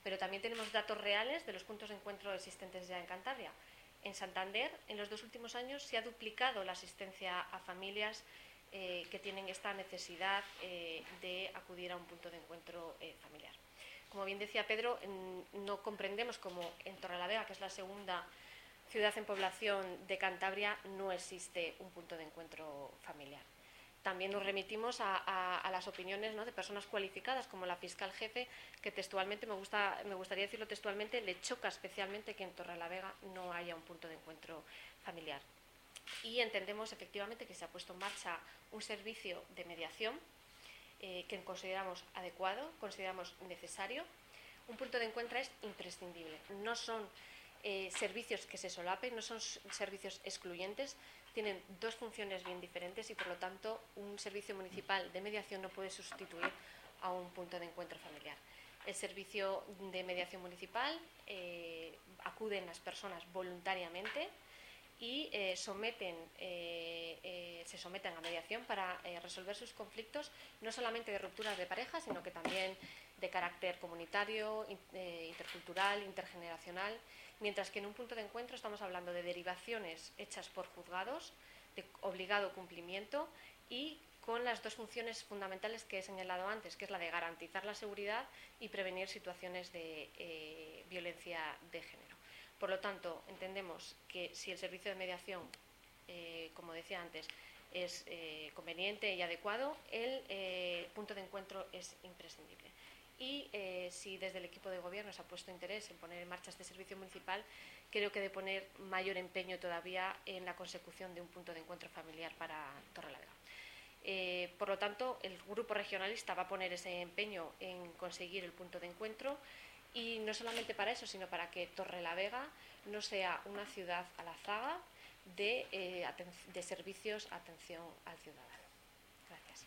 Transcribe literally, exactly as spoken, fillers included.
pero también tenemos datos reales de los puntos de encuentro existentes ya en Cantabria. En Santander, en los dos últimos años, se ha duplicado la asistencia a familias eh, que tienen esta necesidad eh, de acudir a un punto de encuentro eh, familiar. Como bien decía Pedro, no comprendemos como en Torrelavega, que es la segunda ciudad en población de Cantabria, no existe un punto de encuentro familiar. También nos remitimos a, a, a las opiniones, ¿no?, de personas cualificadas como la fiscal jefe, que textualmente, me, gusta, me gustaría decirlo textualmente, le choca especialmente que en Torrelavega no haya un punto de encuentro familiar. Y entendemos efectivamente que se ha puesto en marcha un servicio de mediación eh, que consideramos adecuado, consideramos necesario. Un punto de encuentro es imprescindible. No son eh, servicios que se solapen, no son servicios excluyentes, tienen dos funciones bien diferentes y, por lo tanto, un servicio municipal de mediación no puede sustituir a un punto de encuentro familiar. El servicio de mediación municipal eh, acuden las personas voluntariamente y eh, someten, eh, eh, se someten a mediación para eh, resolver sus conflictos, no solamente de rupturas de pareja, sino que también de carácter comunitario, eh, intercultural, intergeneracional, mientras que en un punto de encuentro estamos hablando de derivaciones hechas por juzgados, de obligado cumplimiento y con las dos funciones fundamentales que he señalado antes, que es la de garantizar la seguridad y prevenir situaciones de eh, violencia de género. Por lo tanto, entendemos que si el servicio de mediación, eh, como decía antes, es eh, conveniente y adecuado, el eh, punto de encuentro es imprescindible. Y eh, si desde el equipo de gobierno se ha puesto interés en poner en marcha este servicio municipal, creo que de poner mayor empeño todavía en la consecución de un punto de encuentro familiar para Torrelavega. Eh, por lo tanto, el grupo regionalista va a poner ese empeño en conseguir el punto de encuentro. Y no solamente para eso, sino para que Torrelavega no sea una ciudad a la zaga de, eh, de servicios atención al ciudadano. Gracias.